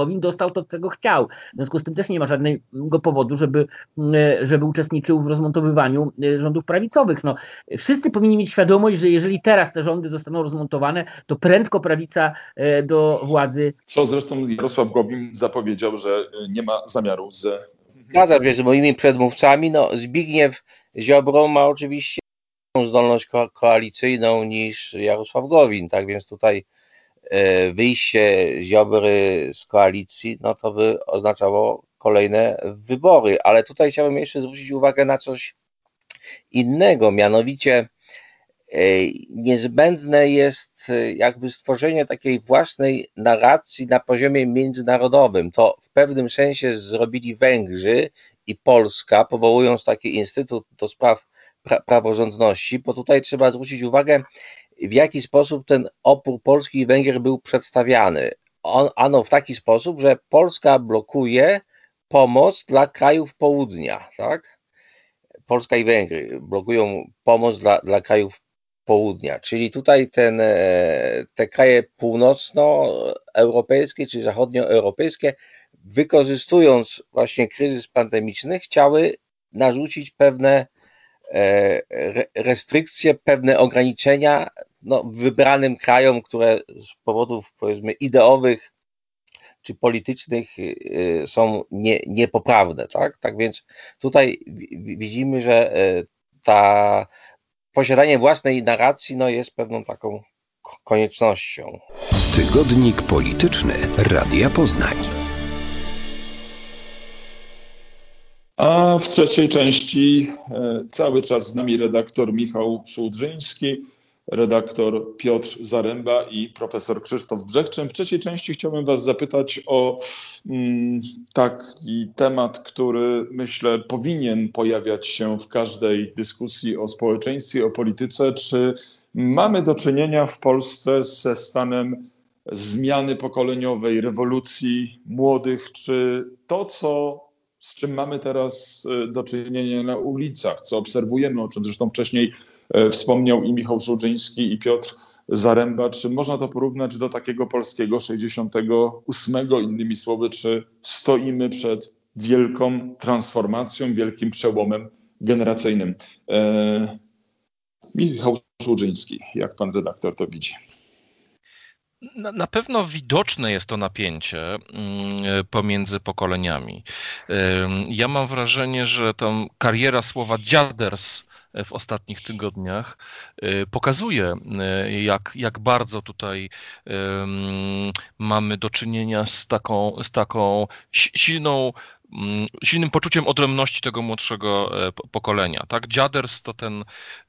Gowin dostał to, czego chciał. W związku z tym też nie ma żadnego powodu, żeby, żeby uczestniczył w rozmontowywaniu rządów prawicowych. No, wszyscy powinni mieć świadomość, że jeżeli teraz te rządy zostaną rozmontowane, to prędko prawica do władzy. Co zresztą Jarosław Gowin zapowiedział, że nie ma zamiaru z... Zgadzam się z moimi przedmówcami. No, Zbigniew Ziobro ma oczywiście zdolność ko- koalicyjną niż Jarosław Gowin, tak więc tutaj e, wyjście Ziobry z koalicji, no to by oznaczało kolejne wybory, ale tutaj chciałbym jeszcze zwrócić uwagę na coś innego, mianowicie e, niezbędne jest e, jakby stworzenie takiej własnej narracji na poziomie międzynarodowym. To w pewnym sensie zrobili Węgrzy i Polska, powołując taki instytut do spraw pra- praworządności, bo tutaj trzeba zwrócić uwagę, w jaki sposób ten opór Polski i Węgier był przedstawiany. On, ano w taki sposób, że Polska blokuje pomoc dla krajów południa, tak? Polska i Węgry blokują pomoc dla, dla krajów południa, czyli tutaj ten, te kraje północnoeuropejskie czy zachodnioeuropejskie, wykorzystując właśnie kryzys pandemiczny, chciały narzucić pewne restrykcje, pewne ograniczenia no, wybranym krajom, które z powodów powiedzmy ideowych czy politycznych są nie, niepoprawne. Tak? Tak więc tutaj widzimy, że ta posiadanie własnej narracji no, jest pewną taką koniecznością. Tygodnik polityczny Radia Poznań. A w trzeciej części e, cały czas z nami redaktor Michał Szułdrzyński, redaktor Piotr Zaręba i profesor Krzysztof Brzechczyn. W trzeciej części chciałbym was zapytać o mm, taki temat, który myślę powinien pojawiać się w każdej dyskusji o społeczeństwie, o polityce. Czy mamy do czynienia w Polsce ze stanem zmiany pokoleniowej, rewolucji młodych? Czy to, co z czym mamy teraz do czynienia na ulicach, co obserwujemy, o czym zresztą wcześniej wspomniał i Michał Szułdrzyński, i Piotr Zaręba, czy można to porównać do takiego polskiego sześćdziesiątego ósmego, innymi słowy, czy stoimy przed wielką transformacją, wielkim przełomem generacyjnym? E... Michał Szułdrzyński, jak pan redaktor to widzi? Na, na pewno widoczne jest to napięcie pomiędzy pokoleniami. Ja mam wrażenie, że tam kariera słowa dziaders w ostatnich tygodniach pokazuje, jak, jak bardzo tutaj mamy do czynienia z taką, z taką silną silnym poczuciem odrębności tego młodszego pokolenia. Tak? Dziaders to ten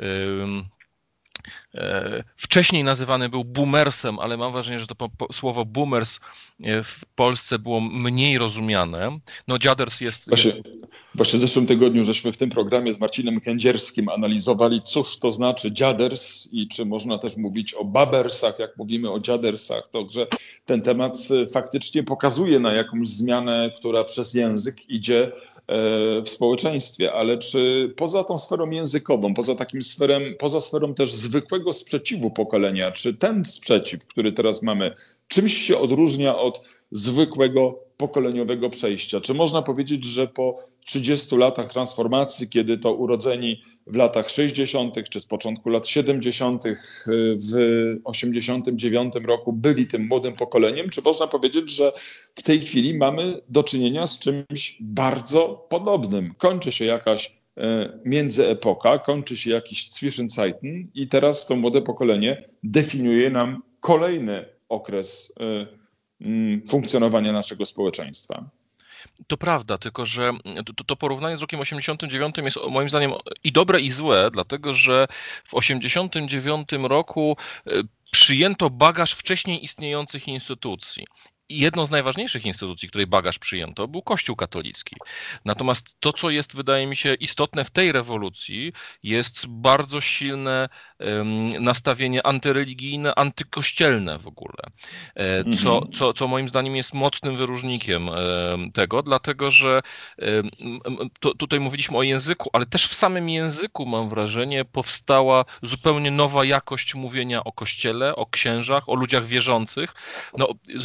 wcześniej nazywany był boomersem, ale mam wrażenie, że to po, po, słowo boomers w Polsce było mniej rozumiane. No dziaders jest... Właśnie, właśnie w zeszłym tygodniu żeśmy w tym programie z Marcinem Kędzierskim analizowali, cóż to znaczy dziaders i czy można też mówić o babersach, jak mówimy o dziadersach. Także ten temat faktycznie pokazuje na jakąś zmianę, która przez język idzie w społeczeństwie, ale czy poza tą sferą językową, poza takim sferem, poza sferą też zwykłego sprzeciwu pokolenia, czy ten sprzeciw, który teraz mamy, czymś się odróżnia od zwykłego pokoleniowego przejścia? Czy można powiedzieć, że po trzydziestu latach transformacji, kiedy to urodzeni w latach sześćdziesiątych czy z początku lat siedemdziesiątych w osiemdziesiątym dziewiątym roku byli tym młodym pokoleniem, czy można powiedzieć, że w tej chwili mamy do czynienia z czymś bardzo podobnym? Kończy się jakaś międzyepoka, kończy się jakiś Zwischenzeiten i teraz to młode pokolenie definiuje nam kolejny okres funkcjonowania naszego społeczeństwa. To prawda, tylko że to, to porównanie z rokiem osiemdziesiątym dziewiątym jest moim zdaniem i dobre, i złe, dlatego że w osiemdziesiątym dziewiątym roku przyjęto bagaż wcześniej istniejących instytucji. I jedną z najważniejszych instytucji, której bagaż przyjęto, był Kościół katolicki. Natomiast to, co jest, wydaje mi się, istotne w tej rewolucji, jest bardzo silne um, nastawienie antyreligijne, antykościelne w ogóle. E, co, mm-hmm. co, co moim zdaniem jest mocnym wyróżnikiem e, tego, dlatego że e, to, tutaj mówiliśmy o języku, ale też w samym języku, mam wrażenie, powstała zupełnie nowa jakość mówienia o Kościele, o księżach, o ludziach wierzących. No, zobaczmy, jak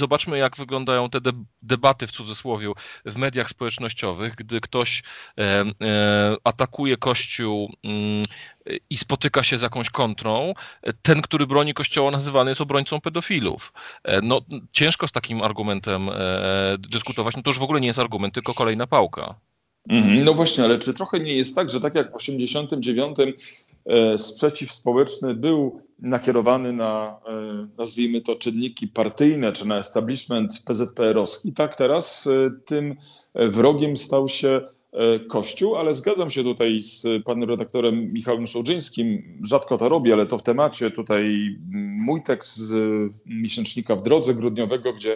jak wyglądają te debaty w cudzysłowie w mediach społecznościowych, gdy ktoś e, e, atakuje Kościół mm, i spotyka się z jakąś kontrą, ten, który broni Kościoła, nazywany jest obrońcą pedofilów. E, no, ciężko z takim argumentem e, dyskutować, no to już w ogóle nie jest argument, tylko kolejna pałka. No właśnie, ale czy trochę nie jest tak, że tak jak w osiemdziesiątym dziewiątym e, sprzeciw społeczny był nakierowany na, e, nazwijmy to, czynniki partyjne, czy na establishment P Z P R-owski, tak teraz e, tym wrogiem stał się e, Kościół, ale zgadzam się tutaj z panem redaktorem Michałem Szołdzyńskim, rzadko to robię, ale to w temacie tutaj mój tekst z miesięcznika W Drodze grudniowego, gdzie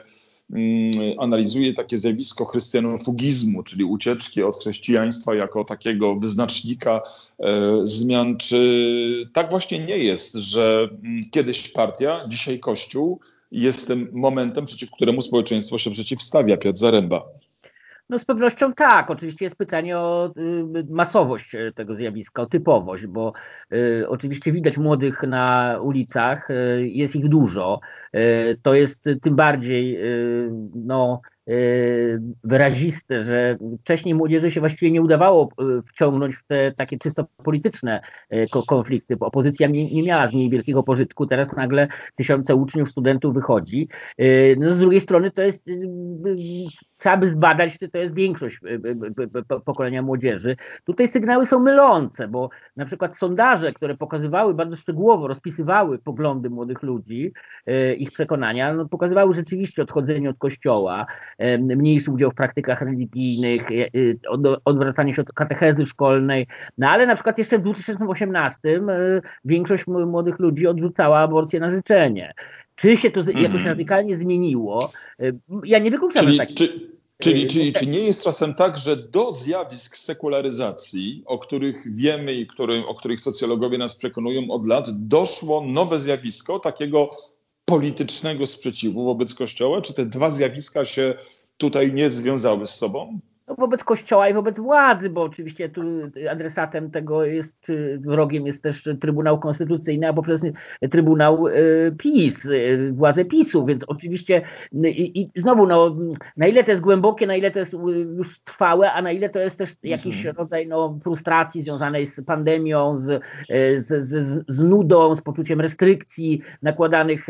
analizuje takie zjawisko chrystianofugizmu, czyli ucieczki od chrześcijaństwa jako takiego wyznacznika e, zmian. Czy tak właśnie nie jest, że kiedyś partia, dzisiaj Kościół jest tym momentem, przeciw któremu społeczeństwo się przeciwstawia? Piotr Zaręba. No z pewnością tak. Oczywiście jest pytanie o y, masowość tego zjawiska, o typowość, bo y, oczywiście widać młodych na ulicach, y, jest ich dużo. Y, to jest tym bardziej y, no, y, wyraziste, że wcześniej młodzieży się właściwie nie udawało wciągnąć w te takie czysto polityczne y, konflikty, bo opozycja nie, nie miała z niej wielkiego pożytku. Teraz nagle tysiące uczniów, studentów wychodzi. Y, no z drugiej strony to jest, y, y, trzeba by zbadać, czy to jest większość pokolenia młodzieży. Tutaj sygnały są mylące, bo na przykład sondaże, które pokazywały bardzo szczegółowo, rozpisywały poglądy młodych ludzi, ich przekonania, no pokazywały rzeczywiście odchodzenie od kościoła, mniejszy udział w praktykach religijnych, odwracanie się od katechezy szkolnej, no ale na przykład jeszcze w dwa tysiące osiemnastym większość młodych ludzi odrzucała aborcję na życzenie. Czy się to jakoś mm. radykalnie zmieniło? Ja nie wykluczam czyli, takich... Czy, czyli, czyli czy nie jest czasem tak, że do zjawisk sekularyzacji, o których wiemy i który, o których socjologowie nas przekonują od lat, doszło nowe zjawisko takiego politycznego sprzeciwu wobec Kościoła? Czy te dwa zjawiska się tutaj nie związały z sobą? No wobec Kościoła i wobec władzy, bo oczywiście tu adresatem tego jest, wrogiem jest też Trybunał Konstytucyjny, albo przez Trybunał PiS, władze PiSu, więc oczywiście i, i znowu, no, na ile to jest głębokie, na ile to jest już trwałe, a na ile to jest też jakiś mhm. rodzaj no, frustracji związanej z pandemią, z, z, z, z nudą, z poczuciem restrykcji nakładanych,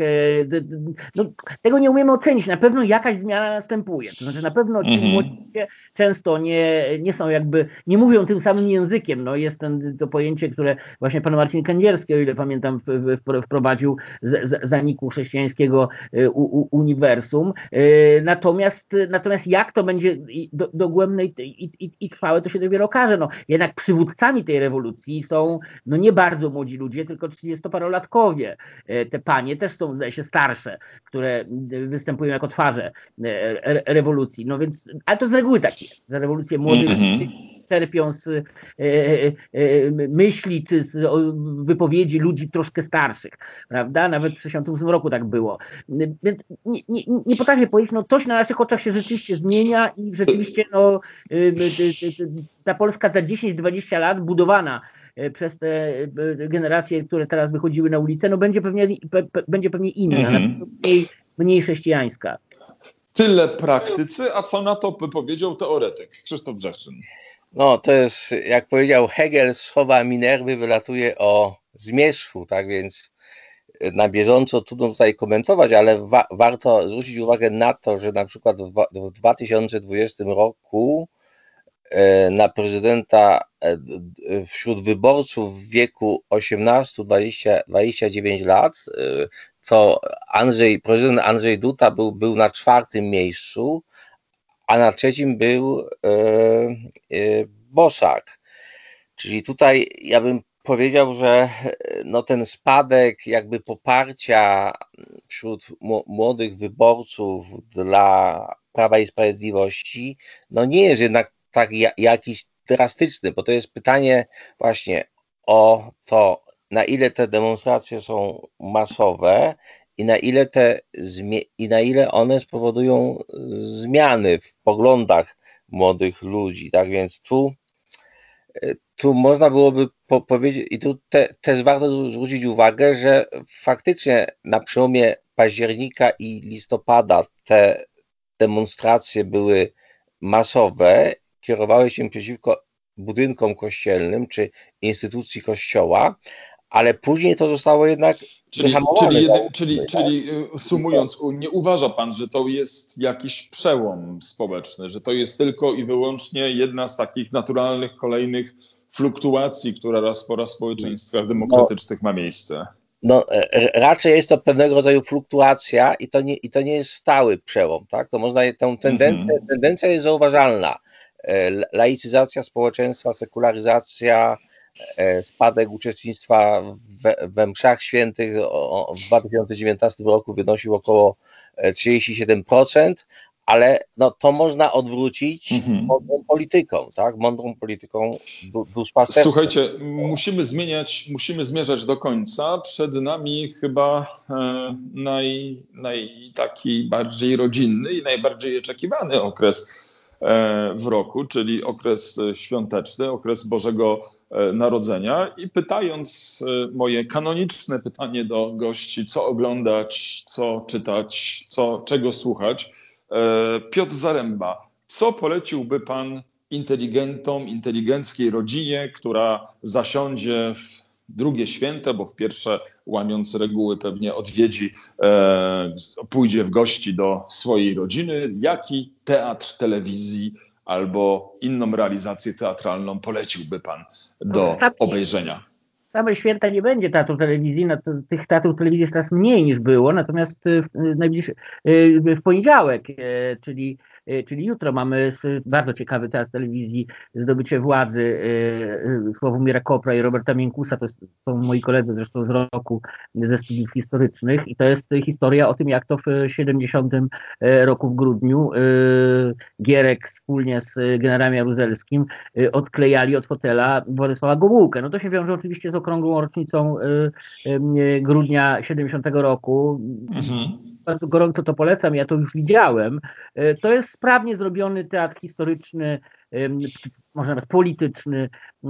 no, tego nie umiemy ocenić, na pewno jakaś zmiana następuje, to znaczy na pewno ci mhm. młodzi często nie, nie są jakby, nie mówią tym samym językiem. No jest ten, to pojęcie, które właśnie pan Marcin Kędzierski, o ile pamiętam, wprowadził z, z zaniku chrześcijańskiego u, u, uniwersum. Natomiast, natomiast jak to będzie do, dogłębne i, i, i trwałe, to się dopiero okaże. No, jednak przywódcami tej rewolucji są no nie bardzo młodzi ludzie, tylko trzydziestoparolatkowie. Te panie też są, zdaje się, starsze, które występują jako twarze rewolucji. No więc, ale to z reguły tak jest. Za rewolucję młodych mm-hmm. czerpią z e, e, myśli czy z wypowiedzi ludzi troszkę starszych, prawda? Nawet w tysiąc dziewięćset sześćdziesiątym roku tak było. Więc nie, nie, nie potrafię powiedzieć, no coś na naszych oczach się rzeczywiście zmienia i rzeczywiście no, ta Polska za dziesięć dwadzieścia lat budowana przez te generacje, które teraz wychodziły na ulicę, no będzie pewnie, będzie pewnie inna, mm-hmm. mniej, mniej chrześcijańska. Tyle praktycy, a co na to by powiedział teoretyk Krzysztof Brzechczyn? No to jest, jak powiedział Hegel, słowa Minerwy wylatuje o zmierzchu, tak więc na bieżąco trudno tutaj komentować, ale wa- warto zwrócić uwagę na to, że na przykład w, w dwa tysiące dwudziestym roku e, na prezydenta e, wśród wyborców w wieku osiemnaście do dwudziestu dziewięciu lat e, to Andrzej, prezydent Andrzej Duda był, był na czwartym miejscu, a na trzecim był e, e, Bosak. Czyli tutaj ja bym powiedział, że no ten spadek jakby poparcia wśród młodych wyborców dla Prawa i Sprawiedliwości no nie jest jednak tak jakiś drastyczny, bo to jest pytanie właśnie o to, na ile te demonstracje są masowe i na ile te i na ile one spowodują zmiany w poglądach młodych ludzi. Tak więc tu, tu można byłoby po powiedzieć, i tu te, też warto zwrócić uwagę, że faktycznie na przełomie października i listopada te, demonstracje były masowe, kierowały się przeciwko budynkom kościelnym czy instytucji kościoła, ale później to zostało jednak Czyli, wyhamowane. czyli, jeden, czyli, czyli sumując, nie uważa pan, że to jest jakiś przełom społeczny, że to jest tylko i wyłącznie jedna z takich naturalnych, kolejnych fluktuacji, która raz po raz w społeczeństwach demokratycznych ma miejsce? No, raczej jest to pewnego rodzaju fluktuacja i to nie, i to nie jest stały przełom, tak? To można, tę tendencję, mm-hmm. tendencja jest zauważalna. Laicyzacja społeczeństwa, sekularyzacja, spadek uczestnictwa we, we mszach świętych w dwa tysiące dziewiętnastym roku wynosił około trzydzieści siedem procent, ale no, to można odwrócić mm-hmm. mądrą polityką, tak? Mądrą polityką duszpasterstwa. Słuchajcie, musimy zmieniać, musimy zmierzać do końca. Przed nami chyba e, naj, naj taki bardziej rodzinny i najbardziej oczekiwany okres w roku, czyli okres świąteczny, okres Bożego Narodzenia. I pytając moje kanoniczne pytanie do gości, co oglądać, co czytać, co, czego słuchać, Piotr Zaremba, co poleciłby pan inteligentom, inteligenckiej rodzinie, która zasiądzie w drugie święte, bo w pierwsze, łamiąc reguły, pewnie odwiedzi, e, pójdzie w gości do swojej rodziny. Jaki teatr telewizji albo inną realizację teatralną poleciłby pan do no, obejrzenia? Same święta nie będzie teatru telewizji, no to tych teatrów telewizji jest teraz mniej niż było, natomiast w, najbliższy, w poniedziałek, czyli Czyli jutro mamy bardzo ciekawy teatr telewizji Zdobycie władzy Sławomira Kopra i Roberta Miękusa. To są moi koledzy zresztą z roku ze studiów historycznych i to jest historia o tym, jak to w siedemdziesiątym roku w grudniu Gierek wspólnie z generałem Jaruzelskim odklejali od fotela Władysława Gomułkę. No to się wiąże oczywiście z okrągłą rocznicą grudnia siedemdziesiątego roku. Mhm. Bardzo gorąco to polecam, ja to już widziałem. To jest sprawnie zrobiony teatr historyczny, może nawet polityczny.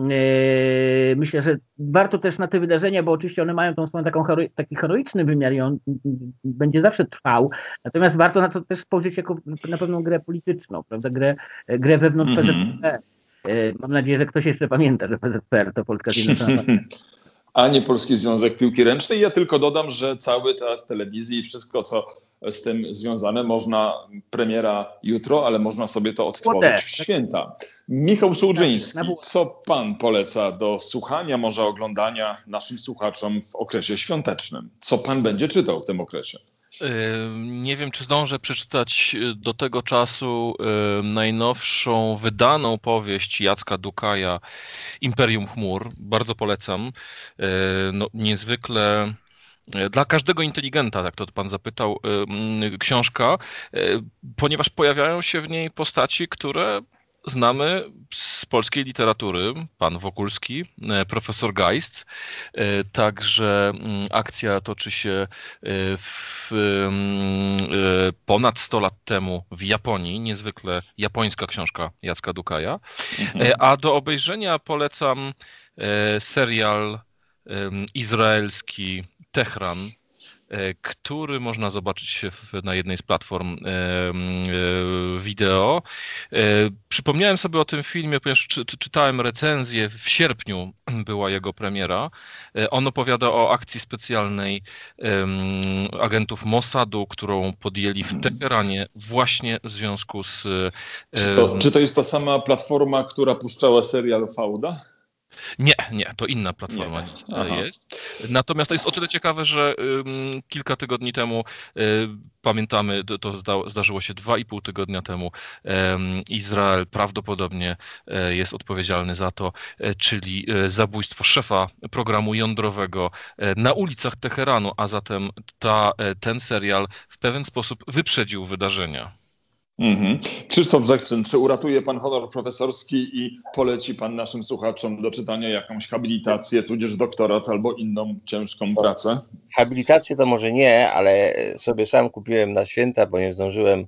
Myślę, że warto też na te wydarzenia, bo oczywiście one mają tą swoją taką hero, taki heroiczny wymiar i on będzie zawsze trwał. Natomiast warto na to też spojrzeć jako na pewną grę polityczną, prawda? Grę, grę wewnątrz mm-hmm. P Z P R. Mam nadzieję, że ktoś jeszcze pamięta, że P Z P R to Polska Zjednoczona. A nie Polski Związek Piłki Ręcznej. Ja tylko dodam, że cały teatr telewizji i wszystko, co z tym związane, można, premiera jutro, ale można sobie to odtworzyć w święta. Michał Szułdrzyński, co pan poleca do słuchania, może oglądania naszym słuchaczom w okresie świątecznym? Co pan będzie czytał w tym okresie? Nie wiem, czy zdążę przeczytać do tego czasu najnowszą wydaną powieść Jacka Dukaja Imperium Chmur. Bardzo polecam. No, niezwykle dla każdego inteligenta, tak to pan zapytał, książka, ponieważ pojawiają się w niej postaci, które znamy z polskiej literatury, pan Wokulski, profesor Geist, także akcja toczy się w ponad sto lat temu w Japonii, niezwykle japońska książka Jacka Dukaja, a do obejrzenia polecam serial izraelski Tehran, który można zobaczyć na jednej z platform wideo. Przypomniałem sobie o tym filmie, ponieważ czy, czytałem recenzję, w sierpniu była jego premiera. On opowiada o akcji specjalnej agentów Mossadu, którą podjęli w Teheranie właśnie w związku z... Czy to, czy to jest ta sama platforma, która puszczała serial Fauda? Nie, nie, to inna platforma nie. jest. Natomiast to jest o tyle ciekawe, że um, kilka tygodni temu, um, pamiętamy, to, to zda, zdarzyło się dwa i pół tygodnia temu, um, Izrael prawdopodobnie um, jest odpowiedzialny za to, um, czyli um, zabójstwo szefa programu jądrowego um, na ulicach Teheranu, a zatem ta, um, ten serial w pewien sposób wyprzedził wydarzenia. Mhm. Krzysztof Zechczyn, czy uratuje pan honor profesorski i poleci pan naszym słuchaczom do czytania jakąś habilitację, tudzież doktorat albo inną ciężką pracę? Habilitację to może nie, ale sobie sam kupiłem na święta, bo nie zdążyłem,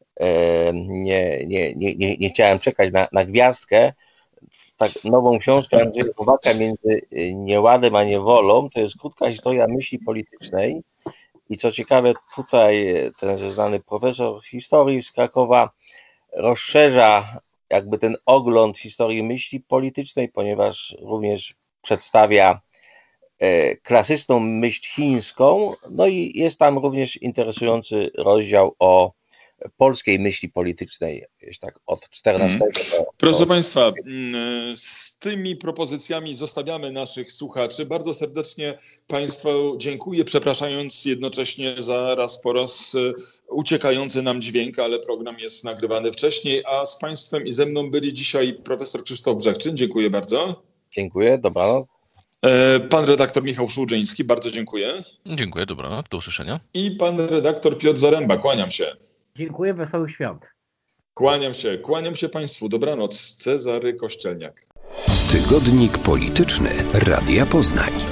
nie, nie, nie, nie, nie chciałem czekać na, na gwiazdkę. Tak, nową książkę Andrzeja Nowaka Między nieładem a niewolą. To jest krótka historia myśli politycznej I co ciekawe, tutaj ten znany profesor historii z Krakowa rozszerza jakby ten ogląd historii myśli politycznej, ponieważ również przedstawia klasyczną myśl chińską, no i jest tam również interesujący rozdział o polskiej myśli politycznej, jest tak od czternastego. Hmm. Do, Proszę do... Państwa, z tymi propozycjami zostawiamy naszych słuchaczy. Bardzo serdecznie Państwu dziękuję, przepraszając jednocześnie za raz po raz uciekający nam dźwięk, ale program jest nagrywany wcześniej, a z Państwem i ze mną byli dzisiaj profesor Krzysztof Brzechczyn. Dziękuję bardzo. Dziękuję, dobranoc. Pan redaktor Michał Szłużyński, bardzo dziękuję. Dziękuję, dobranoc, do usłyszenia. I pan redaktor Piotr Zaręba, kłaniam się. Dziękuję, wesołych świąt. Kłaniam się, kłaniam się Państwu. Dobranoc, Cezary Kościelniak. Tygodnik Polityczny Radia Poznań.